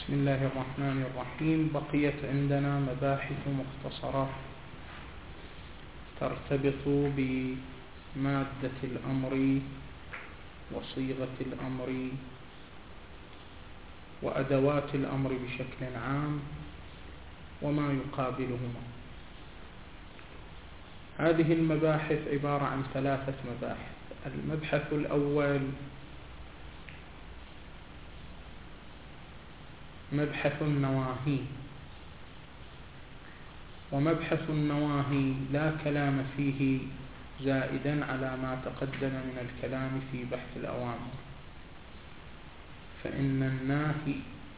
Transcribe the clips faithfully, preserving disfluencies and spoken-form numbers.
بسم الله الرحمن الرحيم. بقيت عندنا مباحث مختصرة ترتبط بمادة الأمر وصيغة الأمر وأدوات الأمر بشكل عام وما يقابلهما. هذه المباحث عبارة عن ثلاثة مباحث. المبحث الأول مبحث النواهي، ومبحث النواهي لا كلام فيه زائدا على ما تقدم من الكلام في بحث الأوامر، فإن الناهي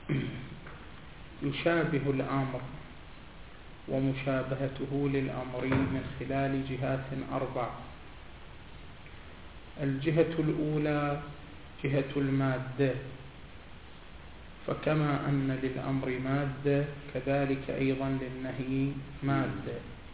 يشابه الأمر ومشابهته للأمر من خلال جهات أربع. الجهة الأولى جهة المادة، فكما أن للأمر مادة كذلك أيضا للنهي مادة.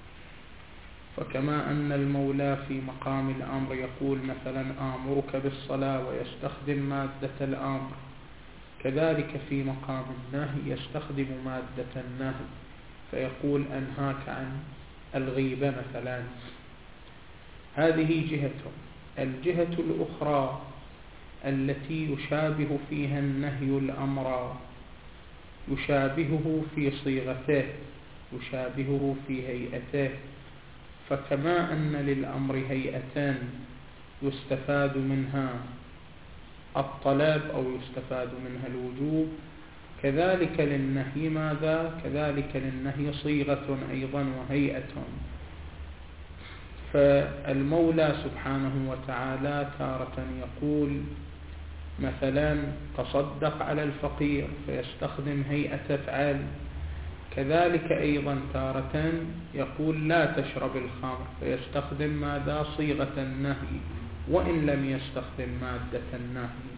فكما أن المولى في مقام الأمر يقول مثلا آمرك بالصلاة ويستخدم مادة الأمر، كذلك في مقام النهي يستخدم مادة النهي فيقول أنهاك عن الغيبة مثلا. هذه جهة. الجهة الأخرى التي يشابه فيها النهي الأمر يشابهه في صيغته، يشابهه في هيئته. فكما أن للأمر هيئتان يستفاد منها الطلب أو يستفاد منها الوجوب، كذلك للنهي ماذا؟ كذلك للنهي صيغة أيضا وهيئة. فالمولى سبحانه وتعالى تارة يقول مثلا تصدق على الفقير فيستخدم هيئة افعل، كذلك أيضا تارة يقول لا تشرب الخمر فيستخدم ماذا؟ صيغة النهي وإن لم يستخدم مادة النهي.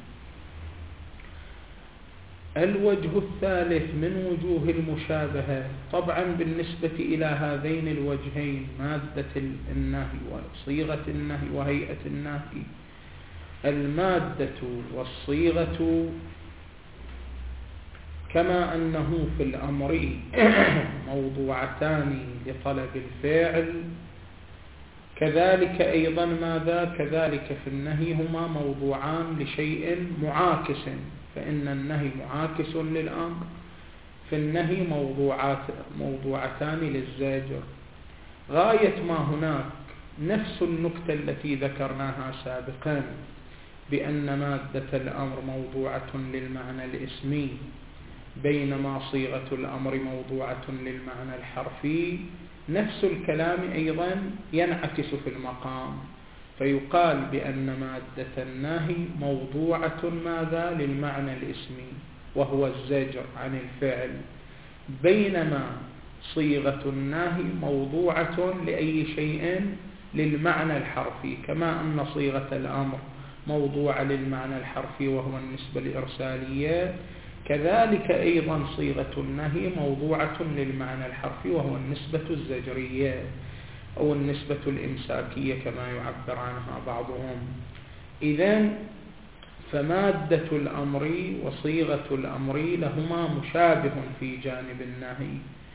الوجه الثالث من وجوه المشابهة، طبعا بالنسبة إلى هذين الوجهين مادة النهي وصيغة النهي وهيئة النهي، المادة والصيغة كما أنه في الأمر موضوعتان لطلب الفعل، كذلك أيضا ماذا؟ كذلك في النهي هما موضوعان لشيء معاكس، فإن النهي معاكس للأمر. في النهي موضوعات موضوعتان للزاجر. غاية ما هناك نفس النكتة التي ذكرناها سابقا بأن مادة الأمر موضوعة للمعنى الاسمي بينما صيغة الأمر موضوعة للمعنى الحرفي، نفس الكلام أيضا ينعكس في المقام، فيقال بأن مادة النهي موضوعة ماذا؟ للمعنى الاسمي وهو الزجر عن الفعل، بينما صيغة النهي موضوعة لأي شيء؟ للمعنى الحرفي، كما أن صيغة الأمر موضوعة للمعنى الحرفي وهو النسبة الإرسالية، كذلك أيضا صيغة النهي موضوعة للمعنى الحرفي وهو النسبة الزجرية أو النسبة الإمساكية كما يعبر عنها بعضهم. إذن فمادة الأمر وصيغة الأمر لهما مشابه في جانب النهي.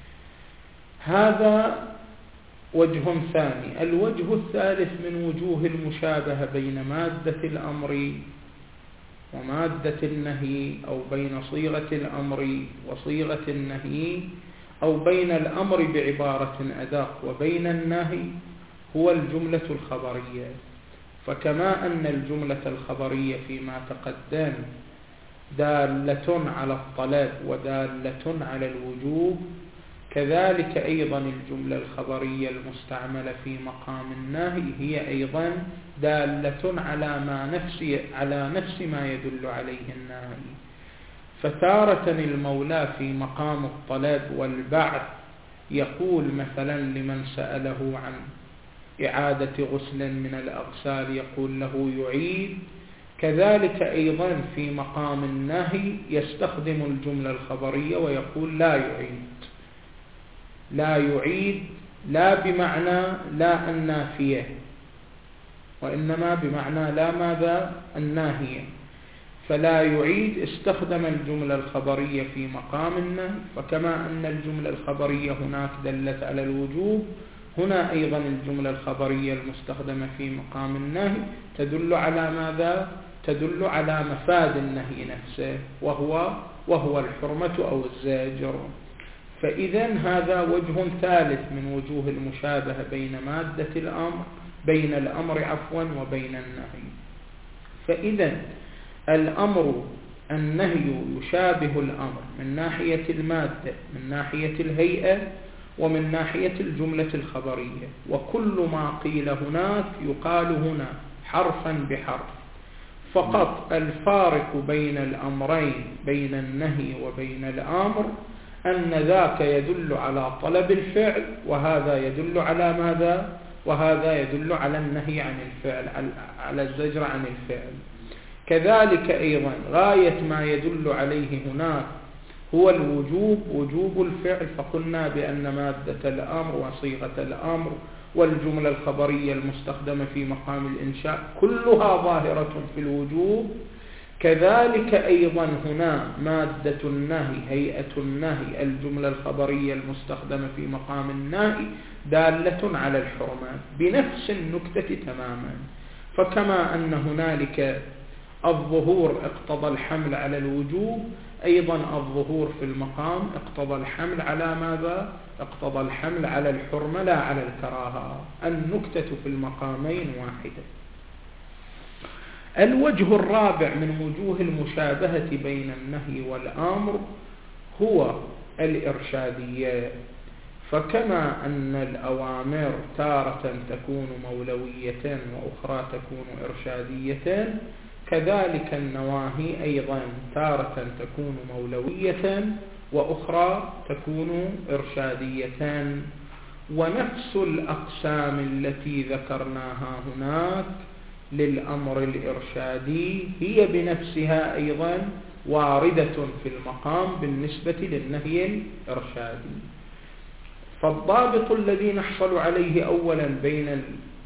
هذا وجه ثاني. الوجه الثالث من وجوه المشابهة بين مادة الأمر ومادة النهي، أو بين صيغة الأمر وصيغة النهي، أو بين الأمر بعبارة أدق وبين النهي، هو الجملة الخبرية. فكما أن الجملة الخبرية فيما تقدم دالة على الطلب ودالة على الوجوب، كذلك أيضا الجملة الخبرية المستعملة في مقام النهي هي أيضا دالة على ما نفس على نفس ما يدل عليه النهي. فتارة المولى في مقام الطلب والبعث يقول مثلا لمن سأله عن إعادة غسل من الأغسال يقول له يعيد، كذلك أيضا في مقام النهي يستخدم الجملة الخبرية ويقول لا يعيد. لا يعيد لا بمعنى لا النافية، وإنما بمعنى لا ماذا؟ الناهية. فلا يعيد، استخدم الجملة الخبرية في مقام النهي. فكما أن الجملة الخبرية هناك دلت على الوجوب، هنا أيضا الجملة الخبرية المستخدمة في مقام النهي تدل على ماذا؟ تدل على مفاد النهي نفسه، وهو وهو الحرمة أو الزاجر. فإذا هذا وجه ثالث من وجوه المشابهة بين مادة الأمر بين الأمر عفوا وبين النهي. فإذا الأمر النهي يشابه الأمر من ناحية المادة، من ناحية الهيئة، ومن ناحية الجملة الخبرية، وكل ما قيل هناك يقال هنا حرفا بحرف. فقط الفارق بين الأمرين بين النهي وبين الأمر أن ذاك يدل على طلب الفعل، وهذا يدل على ماذا؟ وهذا يدل على النهي عن الفعل، على الزجر عن الفعل. كذلك أيضا غاية ما يدل عليه هناك هو الوجوب، وجوب الفعل. فقلنا بأن مادة الأمر وصيغة الأمر والجملة الخبرية المستخدمة في مقام الإنشاء كلها ظاهرة في الوجوب. كذلك أيضا هنا مادة النهي، هيئة النهي، الجملة الخبرية المستخدمة في مقام النهي دالة على الحرمة بنفس النكتة تماما. فكما أن هنالك الظهور اقتضى الحمل على الوجوب، أيضا الظهور في المقام اقتضى الحمل على ماذا؟ اقتضى الحمل على الحرمة لا على الكراهة. النكتة في المقامين واحدة. الوجه الرابع من وجوه المشابهة بين النهي والأمر هو الإرشادية. فكما أن الأوامر تارة تكون مولوية وأخرى تكون إرشادية، كذلك النواهي أيضا تارة تكون مولوية وأخرى تكون إرشادية. ونفس الأقسام التي ذكرناها هناك للأمر الإرشادي هي بنفسها أيضا واردة في المقام بالنسبة للنهي الإرشادي. فالضابط الذي نحصل عليه أولا بين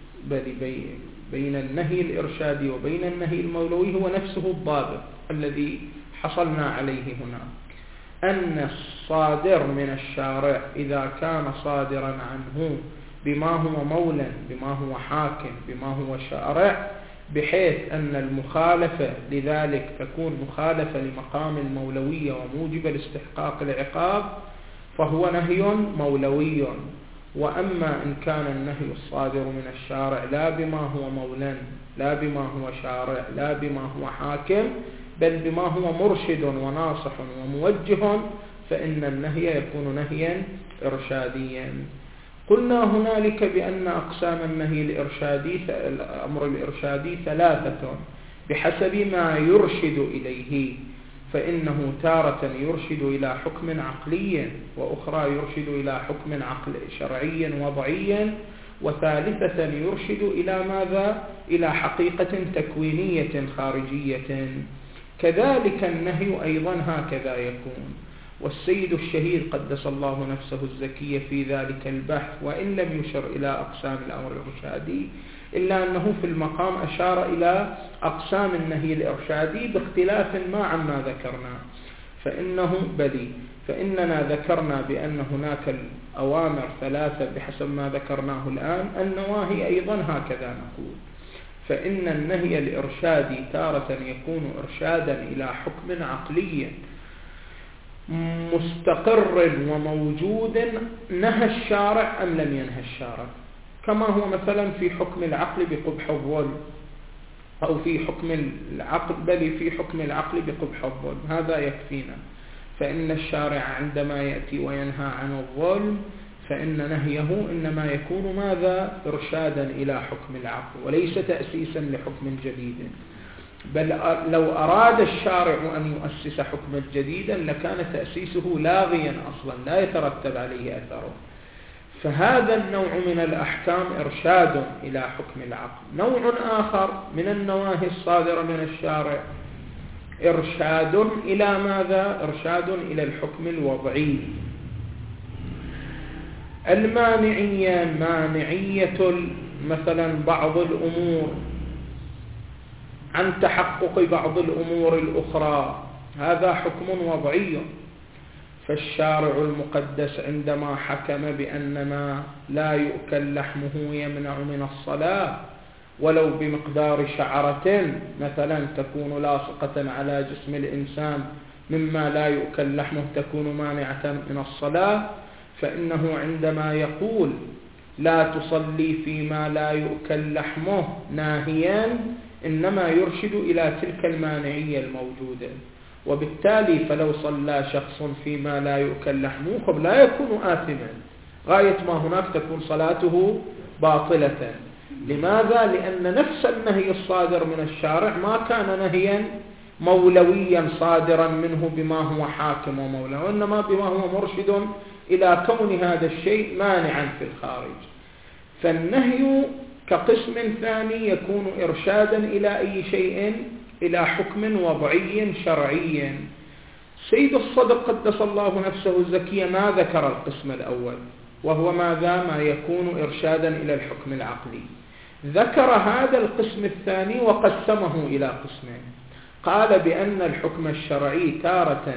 بين النهي الإرشادي وبين النهي المولوي هو نفسه الضابط الذي حصلنا عليه هنا، أن الصادر من الشارع إذا كان صادرا عنه بما هو مولا، بما هو حاكم، بما هو شارع، بحيث أن المخالفة لذلك تكون مخالفة لمقام المولوية وموجب لاستحقاق العقاب، فهو نهي مولوي. وأما إن كان النهي الصادر من الشارع لا بما هو مولا، لا بما هو شارع، لا بما هو حاكم، بل بما هو مرشد وناصح وموجه، فإن النهي يكون نهيا إرشاديا. قلنا هنالك بأن أقسام النهي الإرشادي الأمر الإرشادي ثلاثة بحسب ما يرشد إليه، فإنه تارة يرشد إلى حكم عقلي، وأخرى يرشد إلى حكم عقل شرعي وضعي، وثالثة يرشد إلى ماذا؟ إلى حقيقة تكوينية خارجية. كذلك النهي أيضا هكذا يكون. والسيد الشهيد قدس الله نفسه الزكية في ذلك البحث، وإن لم يشر إلى أقسام الأمر الإرشادي إلا أنه في المقام أشار إلى أقسام النهي الإرشادي باختلاف ما عما ذكرنا. فإنه بلي فإننا ذكرنا بأن هناك الأوامر ثلاثة بحسب ما ذكرناه الآن، النواهي أيضا هكذا نقول. فإن النهي الإرشادي تارة يكون إرشادا إلى حكم عقلي مستقر وموجود نهى الشارع أم لم ينهى الشارع، كما هو مثلا في حكم العقل بقبح الظلم، أو في حكم العقل بل في حكم العقل بقبح الظلم، هذا يكفينا. فإن الشارع عندما يأتي وينهى عن الظلم فإن نهيه إنما يكون ماذا؟ إرشادا إلى حكم العقل وليس تأسيسا لحكم جديد. بل لو أراد الشارع أن يؤسس حكما جديدا لكان تأسيسه لاغيا أصلا لا يترتب عليه أثره. فهذا النوع من الأحكام إرشاد إلى حكم العقل. نوع آخر من النواهي الصادرة من الشارع إرشاد إلى ماذا؟ إرشاد إلى الحكم الوضعي. المانعية مانعية مثلا بعض الأمور عن تحقق بعض الأمور الأخرى، هذا حكم وضعي. فالشارع المقدس عندما حكم بأن ما لا يؤكل لحمه يمنع من الصلاة ولو بمقدار شعرة مثلا تكون لاصقة على جسم الإنسان مما لا يؤكل لحمه تكون مانعة من الصلاة، فإنه عندما يقول لا تصلي فيما لا يؤكل لحمه ناهيا إنما يرشد إلى تلك المانعية الموجودة. وبالتالي فلو صلى شخص فيما لا يؤكل لحمه لا يكون آثما، غاية ما هناك تكون صلاته باطلة. لماذا؟ لأن نفس النهي الصادر من الشارع ما كان نهيا مولويا صادرا منه بما هو حاكم ومولى، وإنما بما هو مرشد إلى كون هذا الشيء مانعا في الخارج. فالنهي كقسم ثاني يكون إرشادا إلى أي شيء؟ إلى حكم وضعي شرعي. سيد الصدر قدس الله نفسه الزكية ما ذكر القسم الأول، وهو ماذا؟ ما يكون إرشادا إلى الحكم العقلي. ذكر هذا القسم الثاني وقسمه إلى قسمين. قال بأن الحكم الشرعي تارة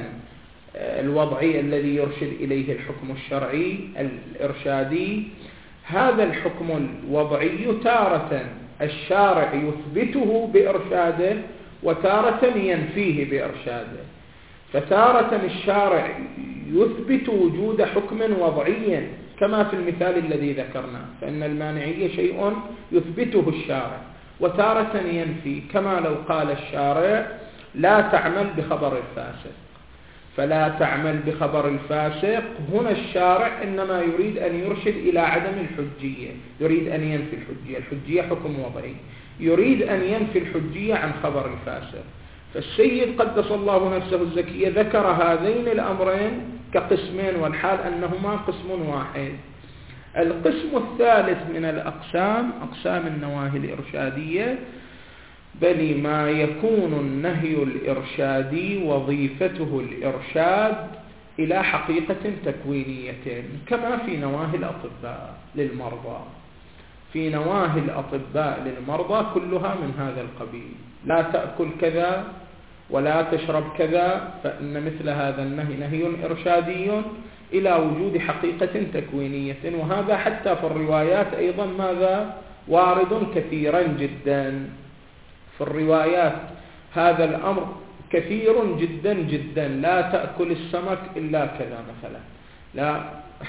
الوضعي الذي يرشد إليه الحكم الشرعي الإرشادي، هذا الحكم الوضعي تارة الشارع يثبته بإرشاده وتارة ينفيه بإرشاده. فتارة الشارع يثبت وجود حكم وضعي كما في المثال الذي ذكرنا، فإن المانعية شيء يثبته الشارع، وتارة ينفي كما لو قال الشارع لا تعمل بخبر الفاسق. فلا تعمل بخبر الفاسق هنا الشارع إنما يريد أن يرشد إلى عدم الحجية، يريد أن ينفي الحجية. الحجية حكم وضعي، يريد أن ينفي الحجية عن خبر الفاسق. فالسيد قدس الله نفسه الزكية ذكر هذين الأمرين كقسمين، والحال أنهما قسم واحد. القسم الثالث من الأقسام أقسام النواهي الإرشادية، بل ما يكون النهي الإرشادي وظيفته الإرشاد إلى حقيقة تكوينية، كما في نواهي الأطباء للمرضى. في نواهي الأطباء للمرضى كلها من هذا القبيل، لا تأكل كذا ولا تشرب كذا، فإن مثل هذا النهي نهي إرشادي إلى وجود حقيقة تكوينية. وهذا حتى في الروايات أيضا ماذا؟ وارد كثيرا جدا في الروايات، هذا الأمر كثير جدا جدا. لا تأكل السمك إلا كذا مثلا، لا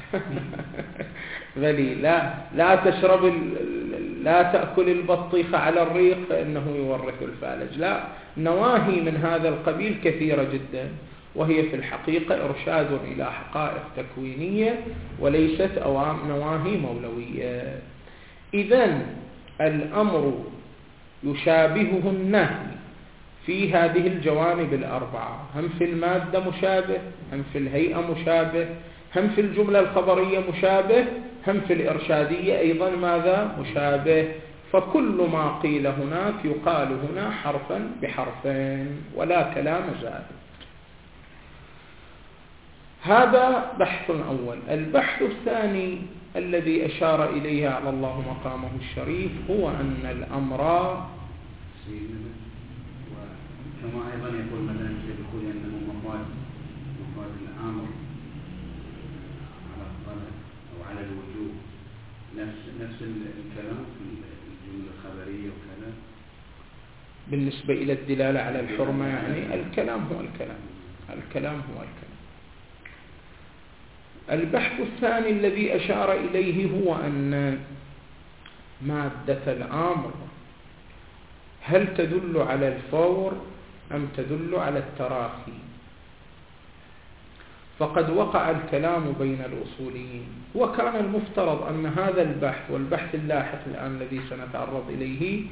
بلي لا لا تشرب لا تأكل البطيخة على الريق فإنه يورث الفالج. لا، نواهي من هذا القبيل كثيرة جدا، وهي في الحقيقة إرشاد إلى حقائق تكوينية وليست أوام نواهي مولوية. إذن الأمر يشابهه النهي في هذه الجوانب الأربعة، هم في المادة مشابه، هم في الهيئة مشابه، هم في الجملة الخبرية مشابه، هم في الإرشادية أيضا ماذا؟ مشابه. فكل ما قيل هناك يقال هنا حرفا بحرفين ولا كلام زائد. هذا بحث أول. البحث الثاني الذي أشار إليه على الله مقامه الشريف هو أن الأمر كما أيضا يقول مثلا يقول أنه مقال مقال الأمر على الطلب أو على الوجوب، نفس نفس الكلام في الجملة الخبرية وكذا. بالنسبة إلى الدلالة على الحرمة يعني الكلام هو الكلام الكلام هو الكلام. البحث الثاني الذي أشار إليه هو أن مادة الأمر هل تدل على الفور أم تدل على التراخي؟ فقد وقع الكلام بين الأصوليين، وكان المفترض أن هذا البحث والبحث اللاحق الآن الذي سنتعرض إليه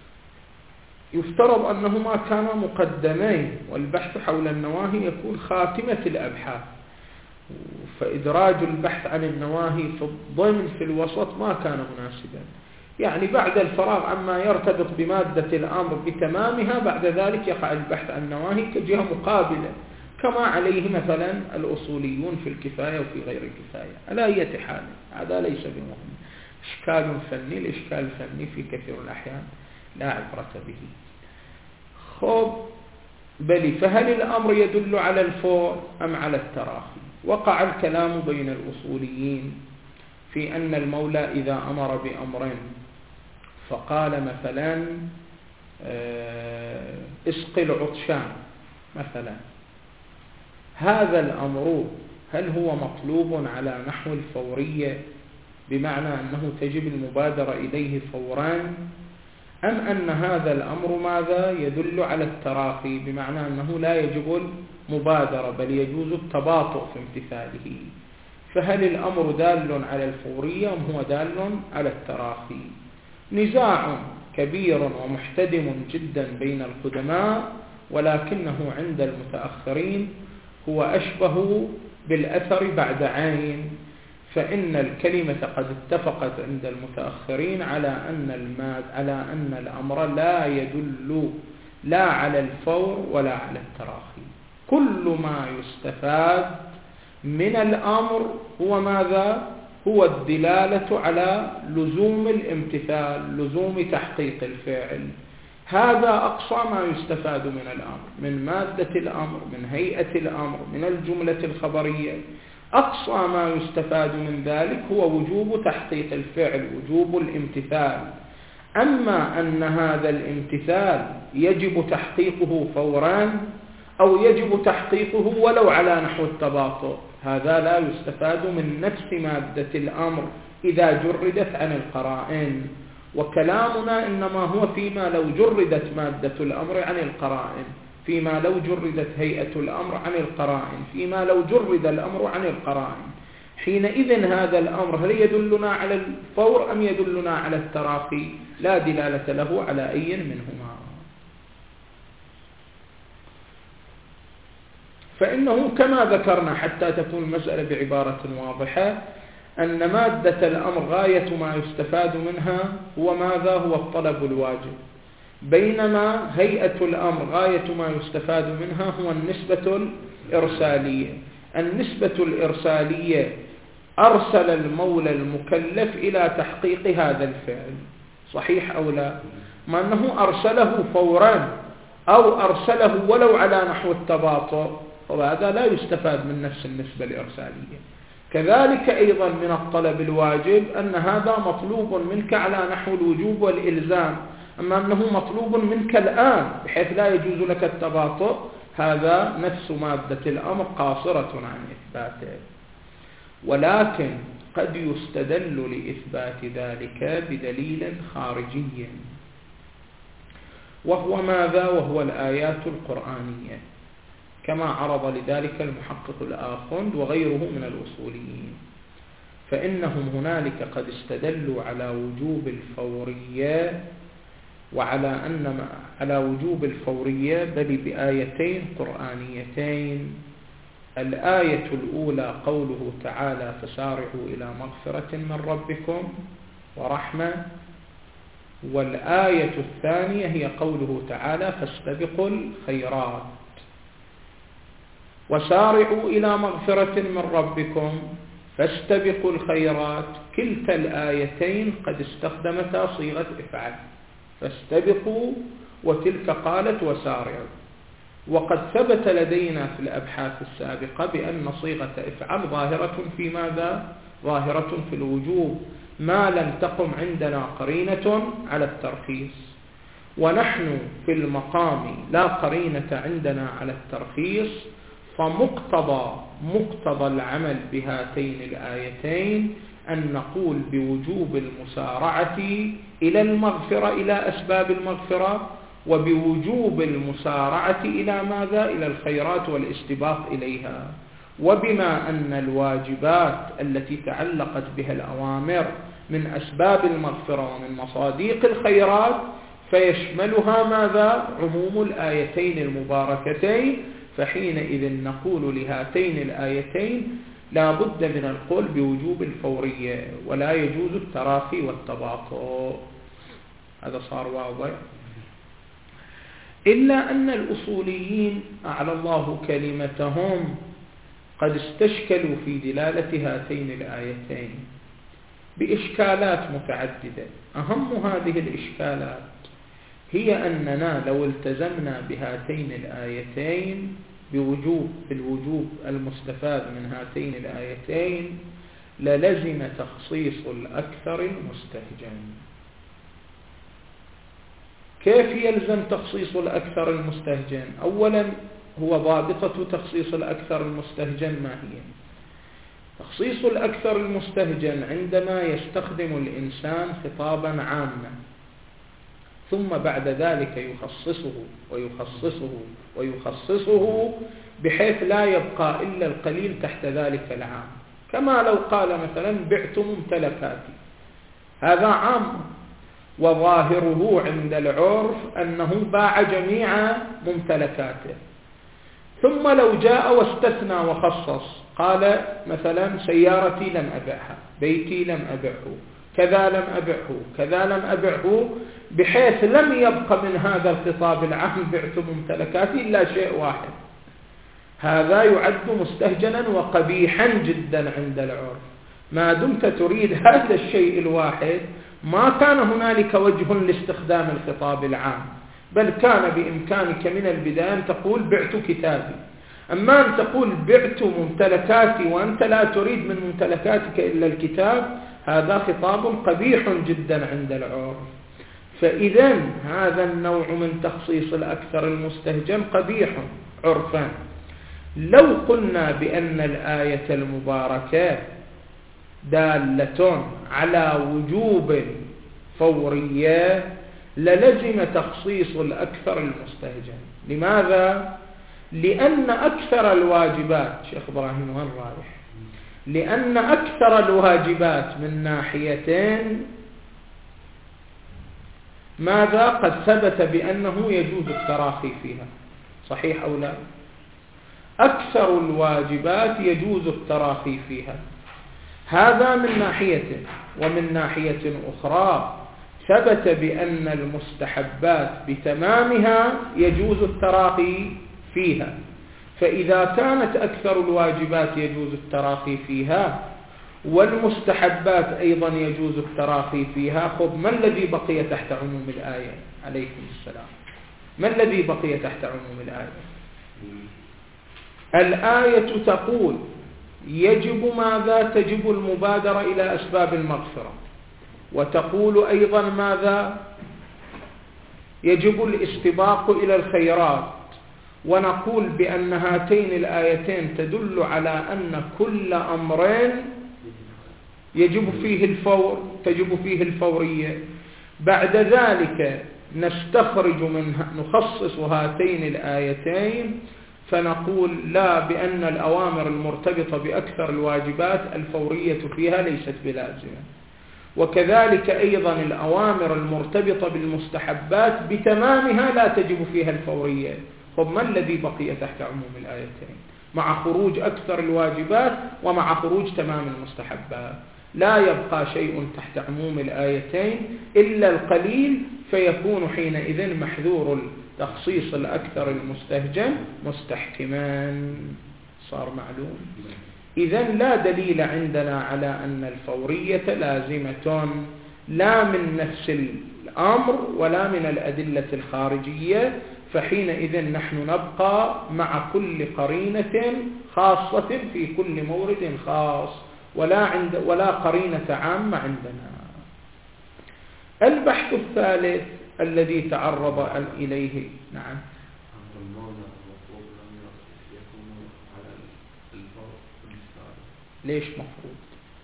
يفترض أنهما كانا مقدمين، والبحث حول النواهي يكون خاتمة الأبحاث. فإدراج البحث عن النواهي في الضمن في الوسط ما كان مناسبا، يعني بعد الفراغ عما يرتبط بمادة الأمر بتمامها بعد ذلك يقع البحث عن النواهي كجهة مقابلة، كما عليه مثلا الأصوليون في الكفاية وفي غير الكفاية. على أي حال هذا ليس بمهم، إشكال فني. الإشكال الفني في كثير الأحيان لا عبرة به. خب بلي، فهل الأمر يدل على الفور أم على التراخي؟ وقع الكلام بين الأصوليين في أن المولى إذا أمر بأمر فقال مثلا اسق العطشان مثلا، هذا الأمر هل هو مطلوب على نحو الفورية بمعنى أنه تجب المبادرة إليه فورا، أم أن هذا الأمر ماذا يدل على التراخي بمعنى أنه لا يجب المبادرة بل يجوز التباطؤ في امتثاله؟ فهل الأمر دال على الفورية أم هو دال على التراخي؟ نزاع كبير ومحتدم جدا بين القدماء، ولكنه عند المتأخرين هو أشبه بالأثر بعد عين، فإن الكلمة قد اتفقت عند المتأخرين على أن الماد على أن الأمر لا يدل لا على الفور ولا على التراخي. كل ما يستفاد من الأمر هو ماذا؟ هو الدلالة على لزوم الامتثال، لزوم تحقيق الفعل. هذا أقصى ما يستفاد من الأمر، من مادة الأمر، من هيئة الأمر، من الجملة الخبرية. أقصى ما يستفاد من ذلك هو وجوب تحقيق الفعل، وجوب الامتثال. أما أن هذا الامتثال يجب تحقيقه فورا أو يجب تحقيقه ولو على نحو التباطؤ، هذا لا يستفاد من نفس مادة الأمر إذا جردت عن القرائن. وكلامنا إنما هو فيما لو جردت مادة الأمر عن القرائن، فيما لو جردت هيئة الأمر عن القرائن، فيما لو جرد الأمر عن القرائن. حينئذ هذا الأمر هل يدلنا على الفور أم يدلنا على التراخي؟ لا دلالة له على أي منهما. فإنه كما ذكرنا حتى تكون المسألة بعبارة واضحة أن مادة الأمر غاية ما يستفاد منها هو ماذا؟ هو الطلب الواجب، بينما هيئة الأمر غاية ما يستفاد منها هو النسبة الإرسالية. النسبة الإرسالية أرسل المولى المكلف إلى تحقيق هذا الفعل، صحيح أو لا؟ ما أنه أرسله فورا أو أرسله ولو على نحو التباطؤ، وهذا لا يستفاد من نفس النسبة الإرسالية. كذلك أيضا من الطلب الواجب أن هذا مطلوب منك على نحو الوجوب والإلزام، أما أنه مطلوب منك الآن بحيث لا يجوز لك التباطؤ، هذا نفس مادة الأمر قاصرة عن إثباته. ولكن قد يستدل لإثبات ذلك بدليل خارجي، وهو ماذا؟ وهو الآيات القرآنية، كما عرض لذلك المحقق الآخوند وغيره من الأصوليين. فإنهم هنالك قد استدلوا على وجوب الفورية وعلى أن على وجوب الفورية بل بآيتين قرآنيتين. الآية الأولى قوله تعالى فسارعوا إلى مغفرة من ربكم ورحمة، والآية الثانية هي قوله تعالى فاستبقوا الخيرات. وسارعوا إلى مغفرة من ربكم فاستبقوا الخيرات، كلتا الآيتين قد استخدمتا صيغة افعل، فاستبقوا وتلك قالت وسارعوا. وقد ثبت لدينا في الأبحاث السابقة بأن صيغة افعل ظاهرة في ماذا؟ ظاهرة في الوجوب ما لم تقم عندنا قرينة على الترخيص، ونحن في المقام لا قرينة عندنا على الترخيص، فمقتضى مقتضى العمل بهاتين الآيتين أن نقول بوجوب المسارعة إلى المغفرة، إلى أسباب المغفرة، وبوجوب المسارعة إلى ماذا؟ إلى الخيرات والاستباق إليها. وبما أن الواجبات التي تعلقت بها الأوامر من أسباب المغفرة ومن مصاديق الخيرات فيشملها ماذا؟ عموم الآيتين المباركتين. فحينئذ نقول لهاتين الآيتين لا بد من القول بوجوب الفورية ولا يجوز التراخي والتباطؤ. هذا صار واضح. إلا أن الأصوليين أعلى الله كلمتهم قد استشكلوا في دلالة هاتين الآيتين بإشكالات متعددة. أهم هذه الإشكالات هي أننا لو التزمنا بهاتين الآيتين بوجوب الوجوب المستفاد من هاتين الآيتين للزم تخصيص الأكثر المستهجن. كيف يلزم تخصيص الأكثر المستهجن؟ أولا هو ضابطة تخصيص الأكثر المستهجن ما هي؟ تخصيص الأكثر المستهجن عندما يستخدم الإنسان خطابا عاما ثم بعد ذلك يخصصه ويخصصه ويخصصه بحيث لا يبقى إلا القليل تحت ذلك العام، كما لو قال مثلا بعت ممتلكاتي، هذا عام وظاهره عند العرف أنه باع جميع ممتلكاته، ثم لو جاء واستثنى وخصص قال مثلا سيارتي لم أبعها، بيتي لم أبعه، كذا لم أبعه، كذا لم أبعه، بحيث لم يبق من هذا الخطاب العام بعت ممتلكاتي إلا شيء واحد، هذا يعد مستهجنا وقبيحا جدا عند العرف. ما دمت تريد هذا الشيء الواحد ما كان هنالك وجه لاستخدام الخطاب العام، بل كان بإمكانك من البداية أن تقول بعت كتابي. أما أن تقول بعت ممتلكاتي وأنت لا تريد من ممتلكاتك إلا الكتاب، هذا خطاب قبيح جدا عند العرف. فإذا هذا النوع من تخصيص الأكثر المستهجن قبيح عرفا. لو قلنا بأن الآية المباركة دالة على وجوب فورية للزم تخصيص الأكثر المستهجن. لماذا؟ لأن أكثر الواجبات شيخ إبراهيم وين رايح؟ لأن أكثر الواجبات من ناحيتين ماذا؟ قد ثبت بأنه يجوز التراخي فيها، صحيح أو لا؟ أكثر الواجبات يجوز التراخي فيها، هذا من ناحية. ومن ناحية أخرى ثبت بأن المستحبات بتمامها يجوز التراخي فيها، فإذا كانت أكثر الواجبات يجوز التراخي فيها والمستحبات أيضا يجوز التراخي فيها، خب ما الذي بقي تحت عموم الآية؟ عليكم السلام. ما الذي بقي تحت عموم الآية؟ الآية تقول يجب ماذا؟ تجب المبادرة إلى أسباب المغفرة، وتقول أيضا ماذا؟ يجب الاستباق إلى الخيرات. ونقول بأن هاتين الآيتين تدل على أن كل أمرين يجب فيه الفور، تجب فيه الفورية. بعد ذلك نستخرج منها، نخصص هاتين الآيتين فنقول لا، بأن الأوامر المرتبطة بأكثر الواجبات الفورية فيها ليست بلازمة، وكذلك أيضا الأوامر المرتبطة بالمستحبات بتمامها لا تجب فيها الفورية. طب ما الذي بقي تحت عموم الآيتين مع خروج أكثر الواجبات ومع خروج تمام المستحبات؟ لا يبقى شيء تحت عموم الآيتين إلا القليل، فيكون حينئذ محذور تخصيص الأكثر المستهجن مستحكما. صار معلوم؟ إذن لا دليل عندنا على أن الفورية لازمة لا من نفس الأمر ولا من الأدلة الخارجية، فحينئذ نحن نبقى مع كل قرينة خاصة في كل مورد خاص، ولا عند ولا قرينة عامة عندنا. البحث الثالث الذي تعرض إليه، نعم، ليش مفروض؟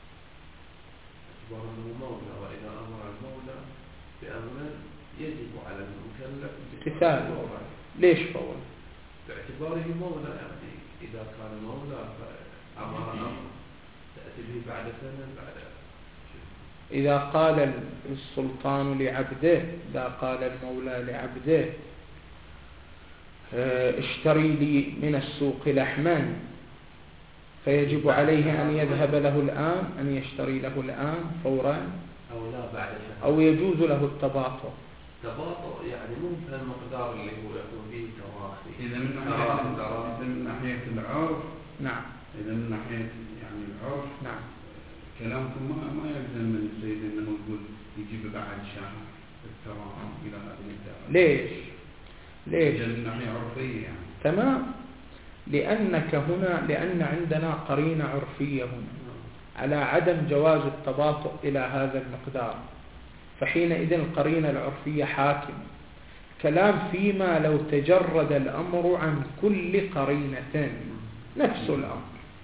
وإذا أمر المولى بأمر يجب على المكلف امتثاله. ليش فور؟ باعتباره مولى، يعني إذا كان مولى فأمر أمر تأتي به بعد سنة بعد. إذا قال السلطان لعبده، إذا قال المولى لعبده اشتري لي من السوق لحما، فيجب عليه أن يذهب له الآن، أن يشتري له الآن فورا، أو لا بعد سنة، أو يجوز له التباطؤ. تباطؤ يعني ممكن المقدار اللي هو يكون فيه تراخي. إذا من ناحية من ناحية العرف، نعم، إذا من ناحية يعني العرف، نعم، كلامكم ما ما يلزم من السيد أنه يقول يجيب بعد شهر التراخي إلى هذه الدرجة. ليش؟ ليش؟ عرفية يعني. تمام، لأنك هنا لأن عندنا قرينة عرفية هنا على عدم جواز التباطؤ إلى هذا المقدار، فحينئذ القرينة العرفية حاكم. كلام فيما لو تجرد الأمر عن كل قرينة نفس الأمر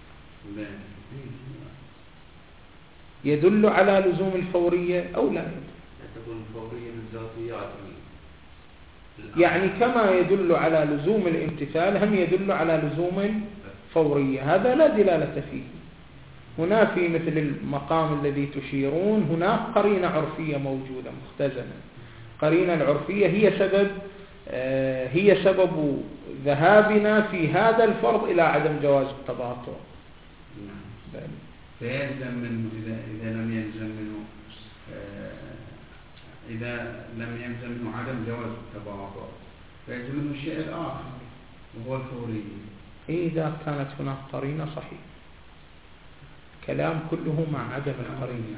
يدل على لزوم الفورية أو لا يدل. تكون الفورية من ذاتيات يعني كما يدل على لزوم الامتثال هم يدل على لزوم الفورية، هذا لا دلالة فيه. هنا في مثل المقام الذي تشيرون هناك قرينة عرفية موجودة مختزنة. قرينة العرفية هي سبب آه هي سبب ذهابنا في هذا الفرض إلى عدم جواز التباطؤ. فيلزم منه إذا إذا لم يلزم منه آه إذا لم يلزم منه عدم جواز التباطؤ فيلزم منه الشيء الآخر وهو الفوري. إذا كانت هناك قرينة صحيح، كلام كله مع عدم القرينة.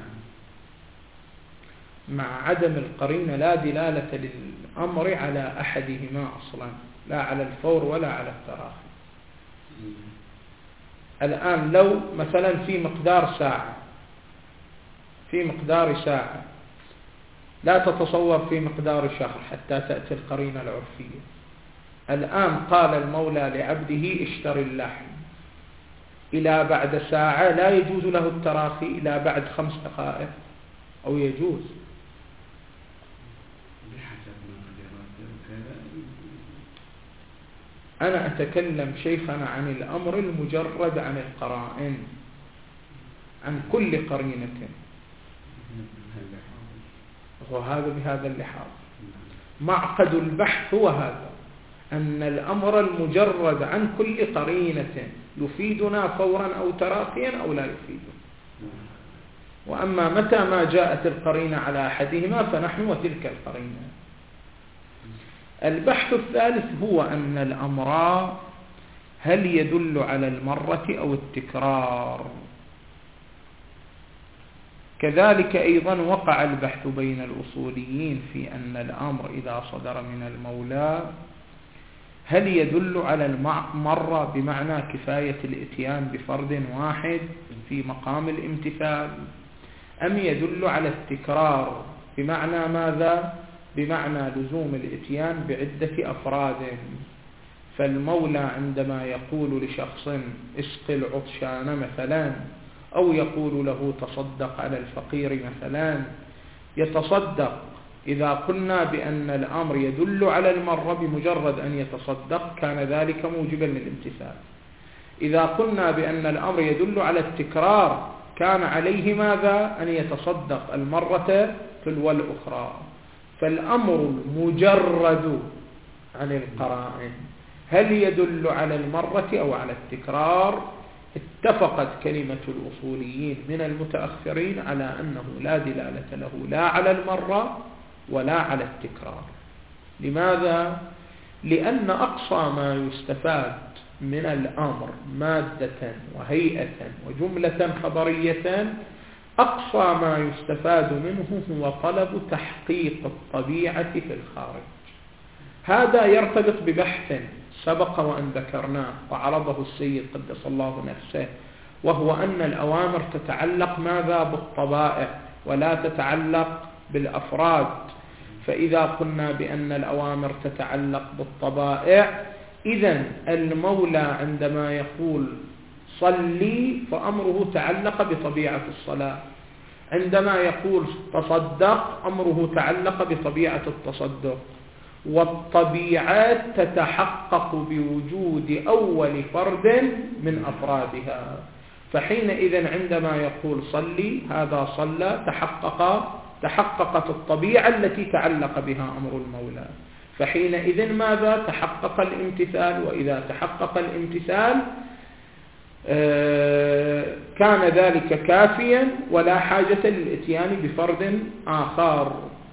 مع عدم القرينة لا دلالة للأمر على أحدهما أصلا، لا على الفور ولا على التراخي. الآن لو مثلا في مقدار ساعة في مقدار ساعة لا تتصور في مقدار شهر حتى تأتي القرينة العرفية. الآن قال المولى لعبده اشتري اللحم، إلى بعد ساعة لا يجوز له التراخي إلى بعد خمس دقائق أو يجوز؟ أنا أتكلم شيخنا عن الأمر المجرد عن القرائن، عن كل قرينة، وهذا بهذا اللحاظ معقد البحث هو هذا، أن الأمر المجرد عن كل قرينة يفيدنا فورا أو تراخيا أو لا يفيدنا. وأما متى ما جاءت القرينة على أحدهما فنحن وتلك القرينة. البحث الثالث هو أن الأمر هل يدل على المرة أو التكرار. كذلك أيضا وقع البحث بين الأصوليين في أن الأمر إذا صدر من المولى هل يدل على المرة بمعنى كفاية الإتيان بفرد واحد في مقام الامتثال، أم يدل على التكرار بمعنى ماذا؟ بمعنى لزوم الإتيان بعدة أفراد. فالمولى عندما يقول لشخص اسق العطشان مثلا، أو يقول له تصدق على الفقير مثلا، يتصدق إذا قلنا بأن الأمر يدل على المرة بمجرد أن يتصدق كان ذلك موجبا للامتثال. إذا قلنا بأن الأمر يدل على التكرار كان عليه ماذا؟ أن يتصدق المرة تلو الأخرى. فالأمر المجرد عن القرائن هل يدل على المرة أو على التكرار؟ اتفقت كلمة الأصوليين من المتأخرين على أنه لا دلالة له لا على المرة ولا على التكرار. لماذا؟ لأن أقصى ما يستفاد من الأمر مادة وهيئة وجملة خبرية أقصى ما يستفاد منه هو طلب تحقيق الطبيعة في الخارج. هذا يرتبط ببحث سبق وأن ذكرناه وعرضه السيد قدس الله نفسه، وهو أن الأوامر تتعلق ماذا؟ بالطبائع ولا تتعلق بالأفراد. فإذا قلنا بأن الأوامر تتعلق بالطبائع إذن المولى عندما يقول صلي فأمره تعلق بطبيعة الصلاة، عندما يقول تصدق أمره تعلق بطبيعة التصدق، والطبيعات تتحقق بوجود أول فرد من أفرادها. فحينئذ عندما يقول صلي هذا صلى تحقق تحققت الطبيعة التي تعلق بها أمر المولى. فحينئذ ماذا؟ تحقق الامتثال، وإذا تحقق الامتثال كان ذلك كافيا ولا حاجة للإتيان بفرد آخر.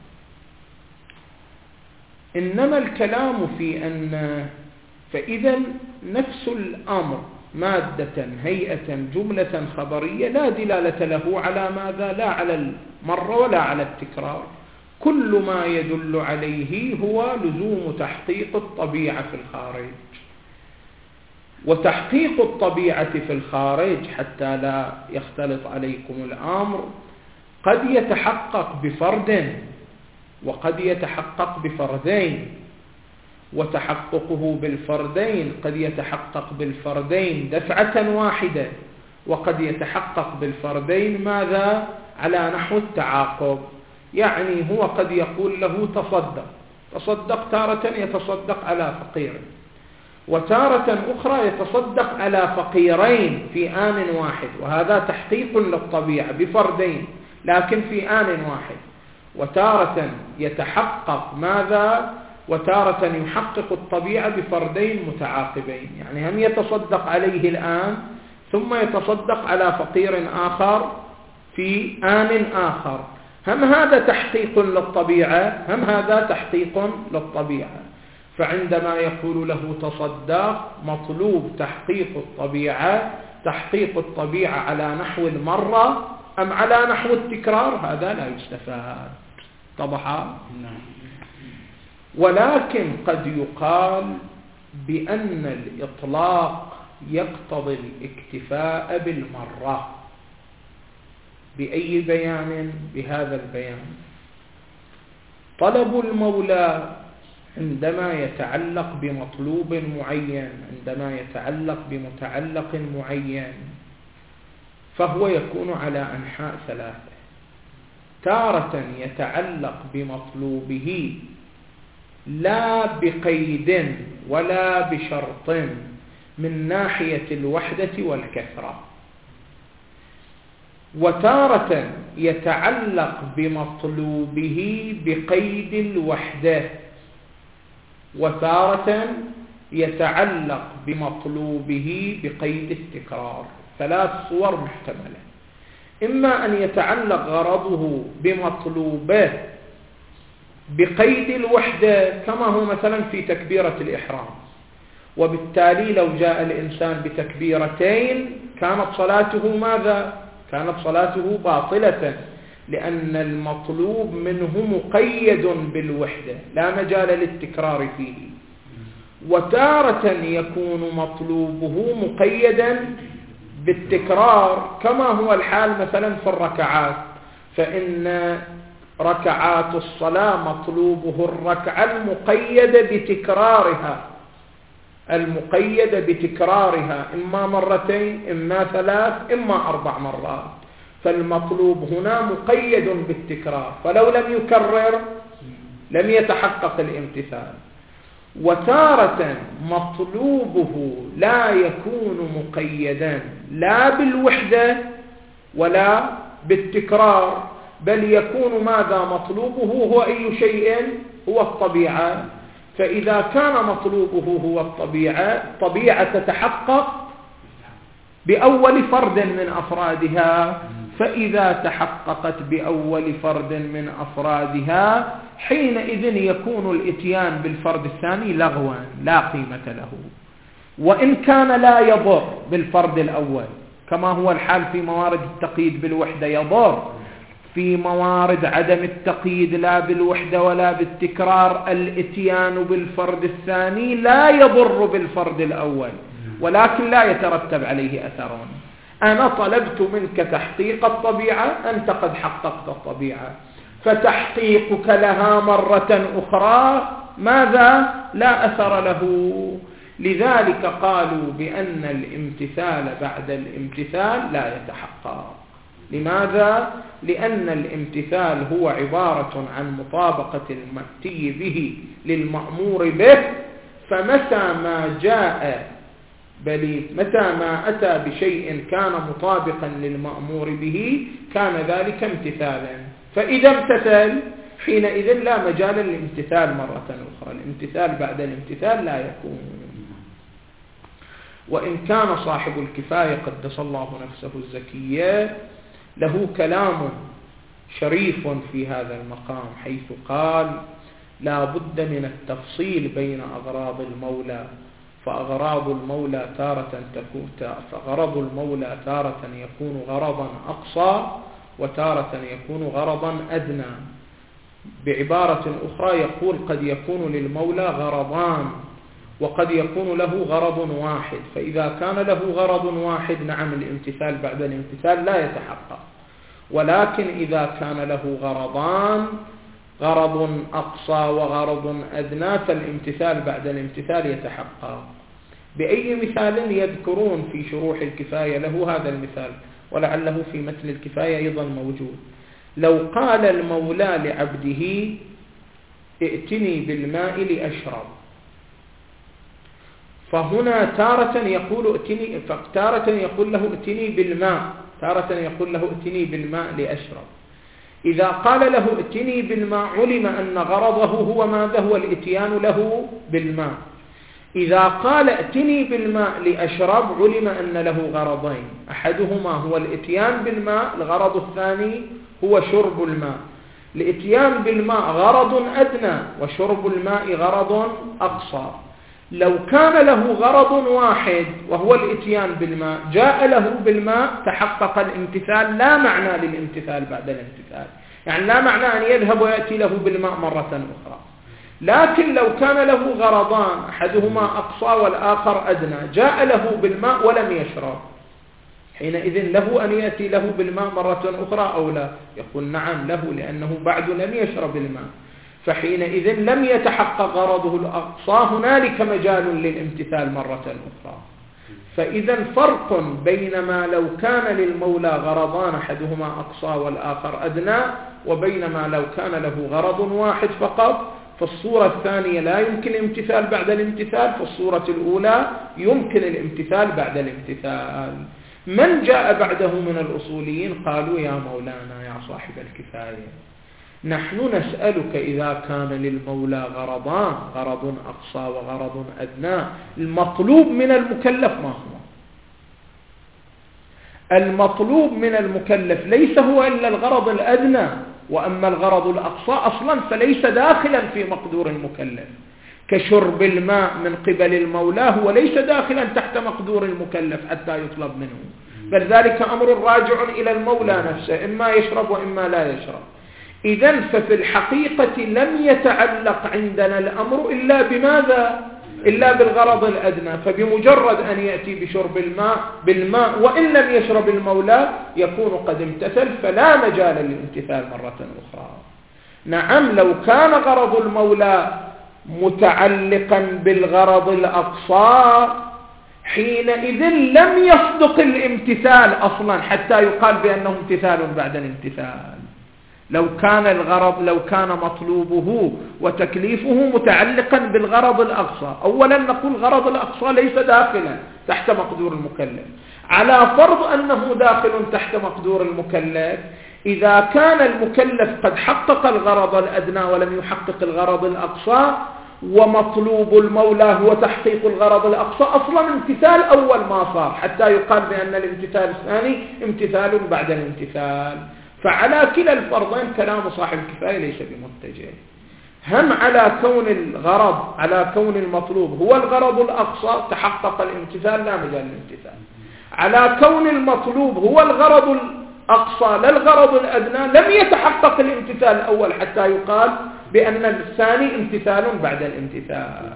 إنما الكلام في أن فإذا نفس الأمر مادة هيئة جملة خبرية لا دلالة له على ماذا؟ لا على المرة ولا على التكرار. كل ما يدل عليه هو لزوم تحقيق الطبيعة في الخارج. وتحقيق الطبيعة في الخارج حتى لا يختلط عليكم الأمر قد يتحقق بفرد وقد يتحقق بفردين، وتحققه بالفردين قد يتحقق بالفردين دفعة واحدة، وقد يتحقق بالفردين ماذا؟ على نحو التعاقب. يعني هو قد يقول له تصدق، تصدق تارة يتصدق على فقير، وتارة أخرى يتصدق على فقيرين في آن واحد، وهذا تحقيق للطبيعة بفردين لكن في آن واحد. وتارة يتحقق ماذا؟ وتارة يحقق الطبيعة بفردين متعاقبين، يعني هم يتصدق عليه الآن ثم يتصدق على فقير آخر في آن آخر، هم هذا تحقيق للطبيعة هم هذا تحقيق للطبيعة. فعندما يقول له تصدق مطلوب تحقيق الطبيعة، تحقيق الطبيعة على نحو المرة أم على نحو التكرار، هذا لا يستفاد. طبعا ولكن قد يقال بأن الإطلاق يقتضي الاكتفاء بالمرة. بأي بيان؟ بهذا البيان: طلب المولى عندما يتعلق بمطلوب معين، عندما يتعلق بمتعلق معين، فهو يكون على أنحاء ثلاثة. تارة يتعلق بمطلوبه لا بقيد ولا بشرط من ناحية الوحدة والكثرة، وتارة يتعلق بمطلوبه بقيد الوحدة، وتارة يتعلق بمطلوبه بقيد التكرار. ثلاث صور محتملة: إما أن يتعلق غرضه بمطلوبه بقيد الوحدة كما هو مثلا في تكبيرة الإحرام، وبالتالي لو جاء الإنسان بتكبيرتين كانت صلاته ماذا؟ كانت صلاته باطلة، لأن المطلوب منه مقيد بالوحدة لا مجال للتكرار فيه. وتارة يكون مطلوبه مقيدا بالتكرار كما هو الحال مثلا في الركعات، فإن ركعات الصلاة مطلوبه الركعة المقيدة بتكرارها، المقيدة بتكرارها إما مرتين إما ثلاث إما أربع مرات، فالمطلوب هنا مقيد بالتكرار، فلو لم يكرر لم يتحقق الامتثال. وتارة مطلوبه لا يكون مقيدا لا بالوحدة ولا بالتكرار، بل يكون ماذا مطلوبه هو أي شيء؟ هو الطبيعة. فإذا كان مطلوبه هو الطبيعة، طبيعة تتحقق بأول فرد من أفرادها، فإذا تحققت بأول فرد من أفرادها حينئذ يكون الإتيان بالفرد الثاني لغوا لا قيمة له، وإن كان لا يضر بالفرد الأول كما هو الحال في موارد التقييد بالوحدة يضر، في موارد عدم التقييد لا بالوحدة ولا بالتكرار الاتيان بالفرد الثاني لا يضر بالفرد الأول ولكن لا يترتب عليه أثرون. أنا طلبت منك تحقيق الطبيعة، أنت قد حققت الطبيعة، فتحقيقك لها مرة أخرى ماذا؟ لا أثر له. لذلك قالوا بأن الامتثال بعد الامتثال لا يتحقق. لماذا؟ لأن الامتثال هو عبارة عن مطابقة المأتي به للمأمور به، فمتى ما جاء بل متى ما أتى بشيء كان مطابقا للمأمور به كان ذلك امتثالا، فإذا امتثل حينئذ لا مجال للامتثال مرة أخرى. الامتثال بعد الامتثال لا يكون. وإن كان صاحب الكفاية قدس الله نفسه الزكية له كلام شريف في هذا المقام، حيث قال: لا بد من التفصيل بين أغراض المولى، فأغراض المولى تارة تكون فغرض المولى تارة يكون غرضا أقصى وتارة يكون غرضا أدنى. بعبارة أخرى يقول قد يكون للمولى غرضان وقد يكون له غرض واحد، فإذا كان له غرض واحد نعم الامتثال بعد الامتثال لا يتحقق، ولكن إذا كان له غرضان غرض أقصى وغرض أدنى فالامتثال بعد الامتثال يتحقق. بأي مثال يذكرون في شروح الكفاية له هذا المثال، ولعله في متن الكفاية أيضا موجود. لو قال المولى لعبده ائتني بالماء لأشرب، فهنا تارة يقول ائتني، فتارة يقول له ائتني بالماء، تارة يقول له ائتني بالماء لأشرب. إذا قال له ائتني بالماء علم أن غرضه هو ماذا؟ هو الاتيان له بالماء. إذا قال ائتني بالماء لأشرب علم أن له غرضين، أحدهما هو الاتيان بالماء، الغرض الثاني هو شرب الماء. الاتيان بالماء غرض أدنى وشرب الماء غرض أقصى. لو كان له غرض واحد وهو الاتيان بالماء جاء له بالماء تحقق الامتثال، لا معنى للامتثال بعد الامتثال، يعني لا معنى أن يذهب ويأتي له بالماء مرة أخرى. لكن لو كان له غرضان أحدهما أقصى والآخر أدنى جاء له بالماء ولم يشرب، حينئذ له أن يأتي له بالماء مرة أخرى أو لا؟ يقول نعم له، لأنه بعد لم يشرب الماء، فحينئذ لم يتحقق غرضه الأقصى، هنالك مجال للامتثال مرة أخرى. فإذا فرق بين ما لو كان للمولى غرضان أحدهما أقصى والآخر أدنى، وبينما لو كان له غرض واحد فقط. فالصورة الثانية لا يمكن الامتثال بعد الامتثال، فالصورة الأولى يمكن الامتثال بعد الامتثال. من جاء بعده من الأصوليين قالوا يا مولانا يا صاحب الكفاية، نحن نسألك إذا كان للمولى غرضان، غرض أقصى وغرض أدنى، المطلوب من المكلف ما هو؟ المطلوب من المكلف ليس هو إلا الغرض الأدنى، وأما الغرض الأقصى أصلا فليس داخلا في مقدور المكلف، كشرب الماء من قبل المولى هو ليس داخلا تحت مقدور المكلف حتى يطلب منه، بل ذلك أمر راجع إلى المولى نفسه، إما يشرب وإما لا يشرب. إذن ففي الحقيقة لم يتعلق عندنا الأمر إلا بماذا؟ إلا بالغرض الأدنى، فبمجرد أن يأتي بشرب الماء بالماء وإن لم يشرب المولى يكون قد امتثل، فلا مجال للامتثال مرة أخرى. نعم لو كان غرض المولى متعلقا بالغرض الأقصى حينئذ لم يصدق الامتثال أصلا حتى يقال بأنه امتثال بعد الامتثال. لو كان الغرض لو كان مطلوبه وتكليفه متعلقا بالغرض الأقصى، أولا نقول غرض الأقصى ليس داخلا تحت مقدور المكلف، على فرض أنه داخل تحت مقدور المكلف. إذا كان المكلف قد حقق الغرض الأدنى ولم يحقق الغرض الأقصى، ومطلوب المولى هو تحقيق الغرض الأقصى، أصلا امتثال أول ما صار حتى يقال بأن الامتثال الثاني امتثال بعد الامتثال. فعلى كلا الفرضين كلام صاحب الكفاية ليس بمتجه، هم على كون الغرض على كون المطلوب هو الغرض الأقصى تحقق الامتثال لا مجال للامتثال، على كون المطلوب هو الغرض الأقصى لا الغرض الأدنى لم يتحقق الامتثال الأول حتى يقال بأن الثاني امتثال بعد الامتثال.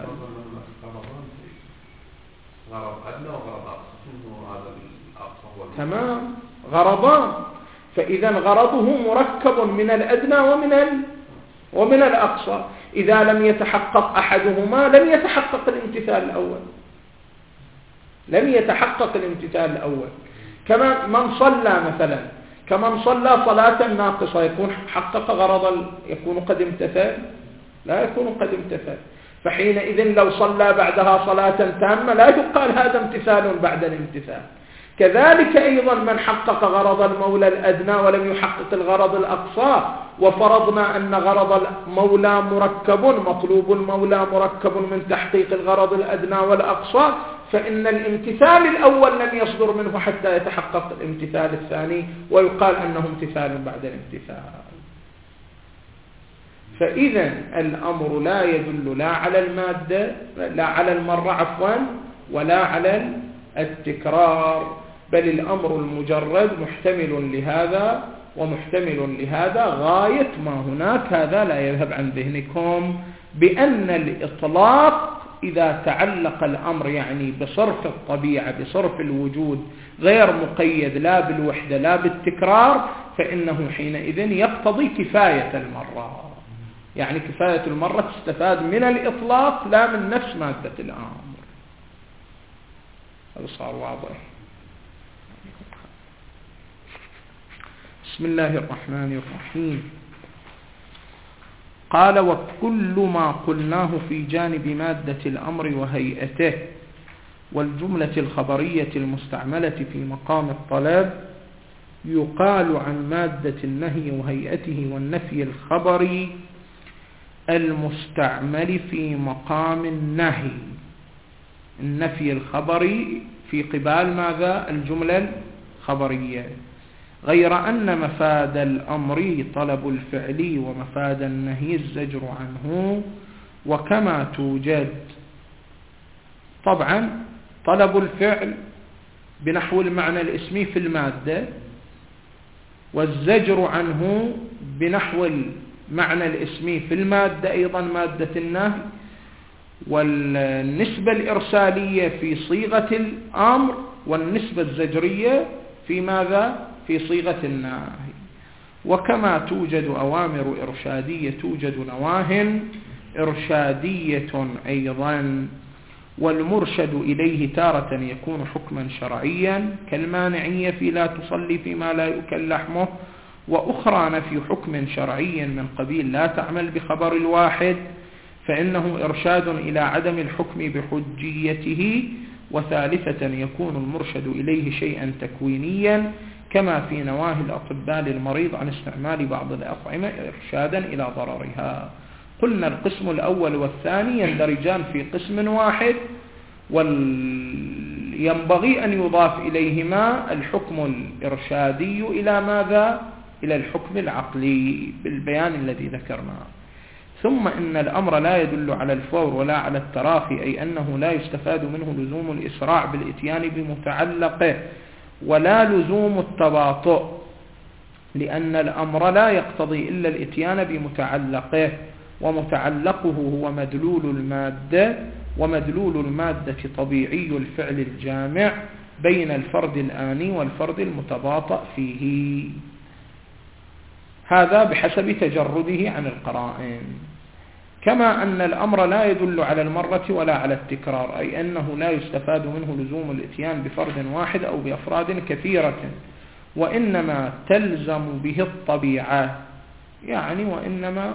غرض أدنى وغرض أقصى، تمام، غرضان، فإذا غرضه مركب من الأدنى ومن ال... ومن الأقصى. إذا لم يتحقق أحدهما لم يتحقق الامتثال الأول، لم يتحقق الامتثال الأول. كما من صلى مثلا، كمن صلى صلاة ناقصة يكون حقق غرض ال... يكون قد امتثل؟ لا يكون قد امتثل. فحينئذ لو صلى بعدها صلاة تامة لا يقال هذا امتثال بعد الامتثال. كذلك أيضا من حقق غرض المولى الأدنى ولم يحقق الغرض الأقصى، وفرضنا أن غرض المولى مركب، مطلوب المولى مركب من تحقيق الغرض الأدنى والأقصى، فإن الامتثال الأول لم يصدر منه حتى يتحقق الامتثال الثاني ويقال أنه امتثال بعد الامتثال. فإذا الأمر لا يدل لا على المادة لا على المرة عفوا ولا على التكرار، بل الأمر المجرد محتمل لهذا ومحتمل لهذا غاية ما هناك، هذا لا يذهب عن ذهنكم بأن الإطلاق إذا تعلق الأمر يعني بصرف الطبيعة بصرف الوجود غير مقيد لا بالوحدة لا بالتكرار، فإنه حينئذ يقتضي كفاية المرة، يعني كفاية المرة تستفاد من الإطلاق لا من نفس مادة الأمر. هذا صار واضح. بسم الله الرحمن الرحيم. قال: وكل ما قلناه في جانب مادة الأمر وهيئته والجملة الخبرية المستعملة في مقام الطلب يقال عن مادة النهي وهيئته والنفي الخبري المستعمل في مقام النهي. النفي الخبري في قبال ماذا؟ الجملة الخبرية، غير أن مفاد الأمر طلب الفعل ومفاد النهي الزجر عنه. وكما توجد طبعا طلب الفعل بنحو المعنى الاسمي في المادة، والزجر عنه بنحو المعنى الاسمي في المادة أيضا مادة النهي، والنسبة الإرسالية في صيغة الأمر والنسبة الزجرية في ماذا؟ في صيغة النهي. وكما توجد أوامر إرشادية توجد نواه إرشادية أيضا. والمرشد إليه تارة يكون حكما شرعيا كالمانعية في لا تصلي فيما لا يؤكل لحمه، وأخرى نفي حكم شرعي من قبيل لا تعمل بخبر الواحد فإنه إرشاد إلى عدم الحكم بحجيته. وثالثة يكون المرشد إليه شيئا تكوينيا كما في نواهي الأطباء للمريض عن استعمال بعض الأطعمة إرشادا إلى ضررها. قلنا القسم الأول والثاني يندرجان في قسم واحد، وينبغي أن يضاف إليهما الحكم الإرشادي إلى ماذا؟ إلى الحكم العقلي بالبيان الذي ذكرناه. ثم إن الأمر لا يدل على الفور ولا على التراخي، أي أنه لا يستفاد منه لزوم الإسراع بالإتيان بمتعلقه ولا لزوم التباطؤ، لأن الأمر لا يقتضي إلا الإتيان بمتعلقه، ومتعلقه هو مدلول المادة، ومدلول المادة طبيعي الفعل الجامع بين الفرد الآني والفرد المتباطأ فيه، هذا بحسب تجرده عن القرائن. كما أن الأمر لا يدل على المرة ولا على التكرار، أي أنه لا يستفاد منه لزوم الإتيان بفرد واحد أو بأفراد كثيرة، وإنما تلزم به الطبيعة، يعني وإنما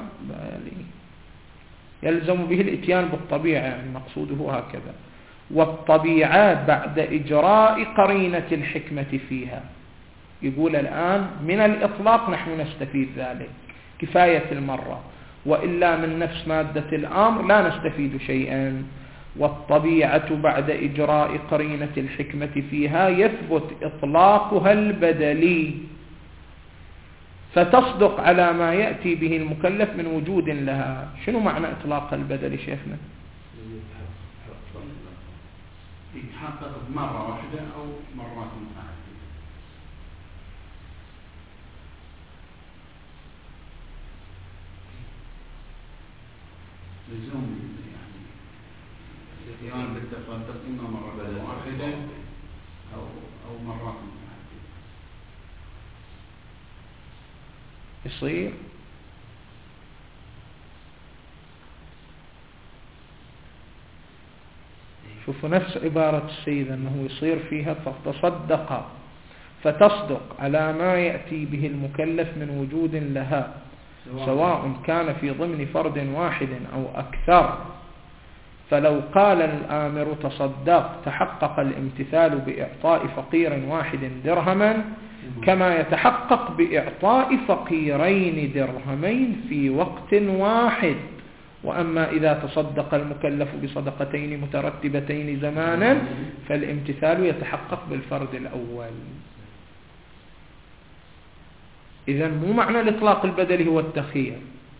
يلزم به الإتيان بالطبيعة، يعني مقصوده هكذا. والطبيعة بعد إجراء قرينة الحكمة فيها. يقول الآن من الإطلاق نحن نستفيد ذلك كفاية المرة، وإلا من نفس مادة الأمر لا نستفيد شيئا. والطبيعة بعد إجراء قرينة الحكمة فيها يثبت إطلاقها البدلي، فتصدق على ما يأتي به المكلف من وجود لها. شنو معنى إطلاق البدلي شيخنا؟ يتحقق مرة واحدة أو مرات متعددة. لزوم يعني الاتيان بالتصدق إما مرة واحدة أو أو مرات متعددة. يصير شوفوا نفس عبارة السيد أنه يصير فيها فتصدق فتصدق على ما يأتي به المكلف من وجود لها، سواء كان في ضمن فرد واحد أو أكثر. فلو قال الآمر تصدق تحقق الامتثال بإعطاء فقير واحد درهما كما يتحقق بإعطاء فقيرين درهمين في وقت واحد. وأما إذا تصدق المكلف بصدقتين مترتبتين زمانا فالامتثال يتحقق بالفرد الأول. إذن مو معنى الإطلاق البدلي هو التخيير،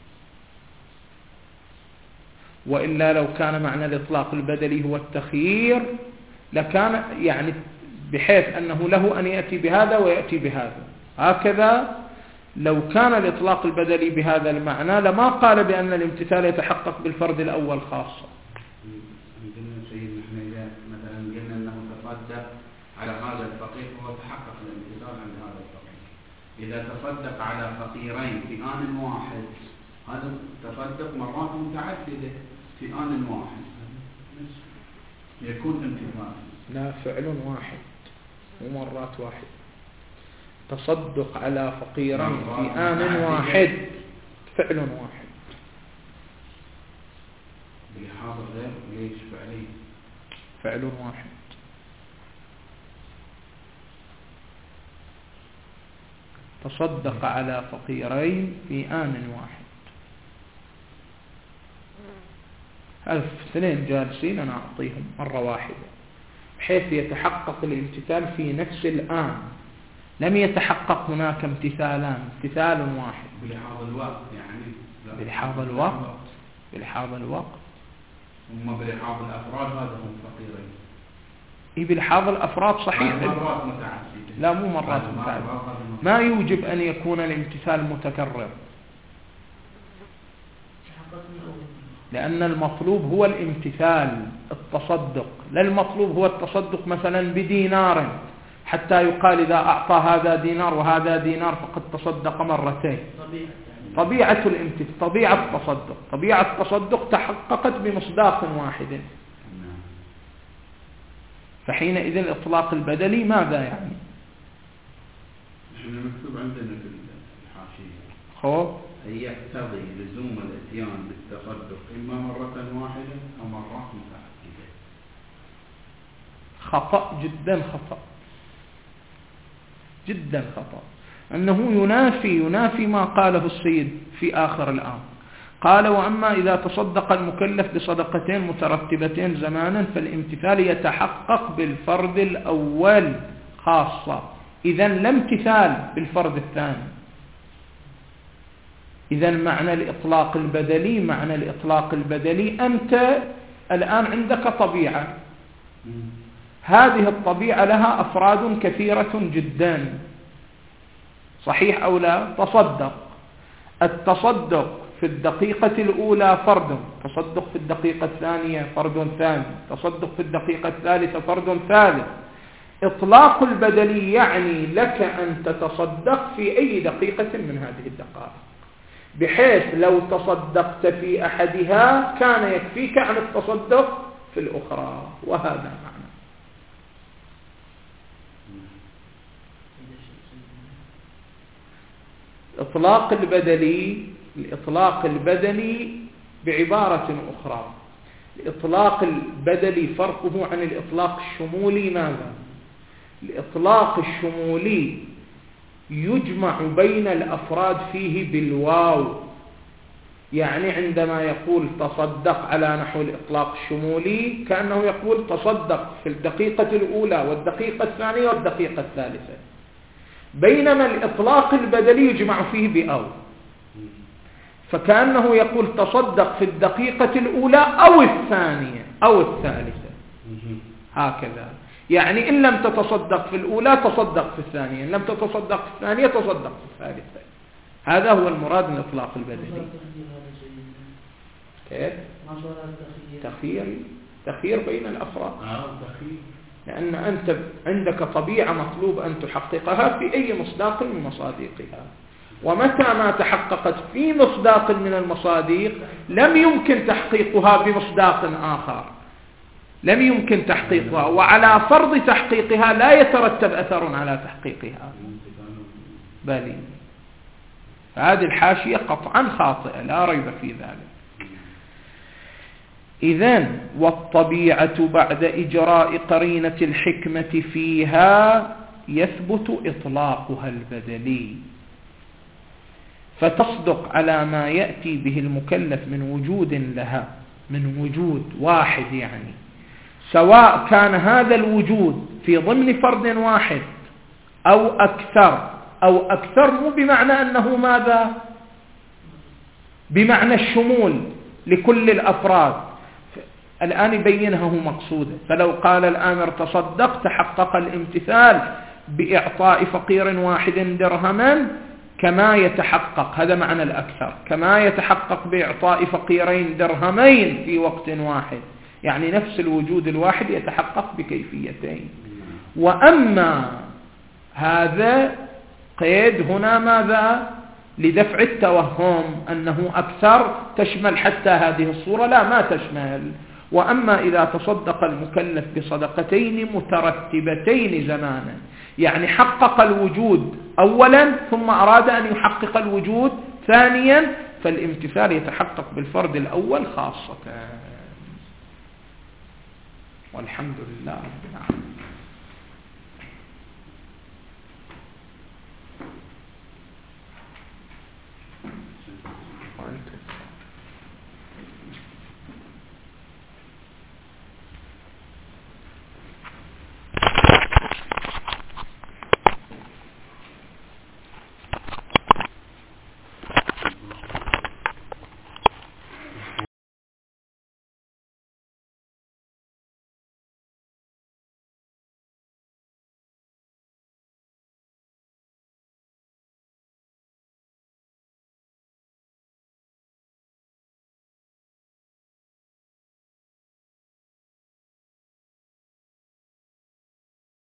وإلا لو كان معنى الإطلاق البدلي هو التخيير لكان يعني بحيث أنه له أن يأتي بهذا ويأتي بهذا، هكذا لو كان الإطلاق البدلي بهذا المعنى لما قال بأن الامتثال يتحقق بالفرد الأول خاصة. قلنا سيدنا احنا إذا مثلا قلنا أنه تصدق على هذا الفقير هو تحقق الامتثال عند هذا الفقير. إذا تصدق على فقيرين في آن واحد هذا تصدق مرات متعددة في آن واحد يكون امتثال. لا، فعل واحد ومرات واحد. تصدق على فقيرين في آن واحد فعل واحد. بالحاضر غير ليش فعلي؟ فعل واحد. تصدق على فقيرين في آن واحد. ألف اثنين جالسين أنا أعطيهم مرة واحدة بحيث يتحقق الامتثال في نفس الآن، لم يتحقق هناك امتثالان، امتثال واحد. بلحاظ الوقت يعني؟ بلحاظ الوقت. بلحاظ الوقت. هم بلحاظ الأفراد هذا هم فقيرين. إيه بلحاظ الأفراد صحيح. مرات متعددة. لا مو مرات متعددة. ما يوجب أن يكون الامتثال متكرر، لأن المطلوب هو الامتثال التصدق، لا المطلوب هو التصدق مثلا بدينار حتى يقال إذا أعطى هذا دينار وهذا دينار فقد تصدق مرتين. طبيعة الامتثال، طبيعة التصدق، طبيعة التصدق تحققت بمصداق واحد. فحينئذ الإطلاق البدلي ماذا يعني؟ احنا مكتوب عندنا في الحاشية خو يقتضي لزوم الاتيان بالتصدق إما مرة واحدة أو مرات متعددة. خطأ جدا، خطأ جدا خطأ. أنه ينافي ينافي ما قاله السيد في آخر الآن. قال: وأما إذا تصدق المكلف بصدقتين مترتبتين زمانا فالامتثال يتحقق بالفرد الأول خاصة. إذن لا امتثال بالفرد الثاني. إذن معنى الإطلاق البدلي معنى الإطلاق البدلي أنت الآن عندك طبيعة، هذه الطبيعة لها أفراد كثيرة جدا، صحيح أو لا؟ تصدق. التصدق في الدقيقة الأولى فرد، تصدق في الدقيقة الثانية فرد ثاني، تصدق في الدقيقة الثالثة فرد ثالث. إطلاق البدلي يعني لك أن تتصدق في أي دقيقة من هذه الدقائق، بحيث لو تصدقت في أحدها كان يكفيك عن التصدق في الأخرى، وهذا معنى الإطلاق البدلي. الإطلاق البدلي بعبارة أخرى، الإطلاق البدلي فرقه عن الإطلاق الشمولي ماذا؟ الإطلاق الشمولي يجمع بين الأفراد فيه بالواو، يعني عندما يقول تصدق على نحو الإطلاق الشمولي كأنه يقول تصدق في الدقيقة الأولى والدقيقة الثانية والدقيقة الثالثة، بينما الإطلاق البدلي يجمع فيه بأو، فكأنه يقول تصدق في الدقيقة الأولى أو الثانية أو الثالثة، هكذا. يعني إن لم تتصدق في الأولى تصدق في الثانية، إن لم تتصدق في الثانية تصدق في الثالثة. هذا هو المراد من الإطلاق البدلي. كيف؟ تخيير تخيير بين الأفراد، لأن أنت عندك طبيعة مطلوب أن تحققها في أي مصداق من مصادقها، ومتى ما تحققت في مصداق من المصادق لم يمكن تحقيقها بمصداق آخر، لم يمكن تحقيقها، وعلى فرض تحقيقها لا يترتب أثر على تحقيقها. بل هذه الحاشية قطعا خاطئة لا ريب في ذلك. إذن والطبيعة بعد إجراء قرينة الحكمة فيها يثبت إطلاقها البدلي، فتصدق على ما يأتي به المكلف من وجود لها، من وجود واحد يعني، سواء كان هذا الوجود في ضمن فرد واحد أو أكثر، أو أكثر مو بمعنى أنه ماذا؟ بمعنى الشمول لكل الأفراد. الآن يبينها هو مقصوده. فلو قال الآمر تصدق تحقق الامتثال بإعطاء فقير واحد درهما كما يتحقق، هذا معنى الأكثر، كما يتحقق بإعطاء فقيرين درهمين في وقت واحد، يعني نفس الوجود الواحد يتحقق بكيفيتين. وأما هذا قيد هنا ماذا؟ لدفع التوهم أنه أكثر، تشمل حتى هذه الصورة؟ لا، ما تشمل. وأما إذا تصدق المكلف بصدقتين مترتبتين زمانا، يعني حقق الوجود أولا ثم أراد أن يحقق الوجود ثانيا، فالامتثال يتحقق بالفرد الأول خاصة. والحمد لله رب العالمين.